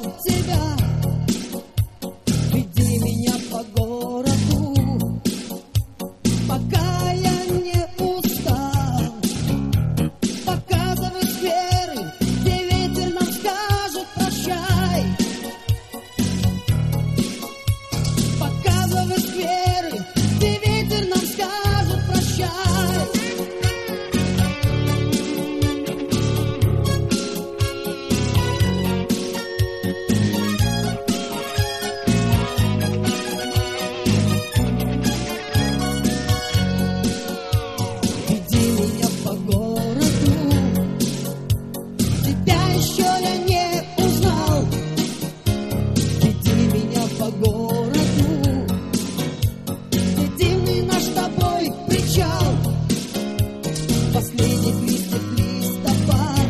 тебя. Веди меня по городу, пока я не устал. Показывай сферы, где ветер нам скажет прощай. Показывай сферы, где ветер нам скажет прощай. Веди меня по городу, тебя еще я не узнал. Веди меня по городу, дивный наш с тобой причал. Последних листьев листопад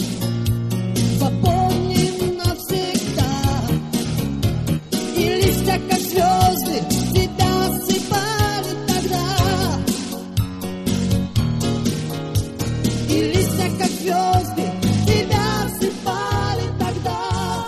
запомним навсегда. И листья, как звезды, тебя осыпали тогда. И листья, как звезды, тебя осыпали тогда.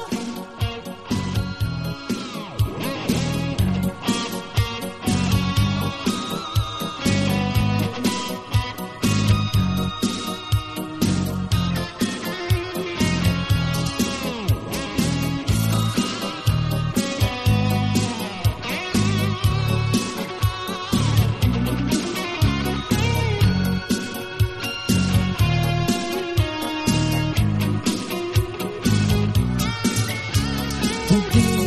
Веди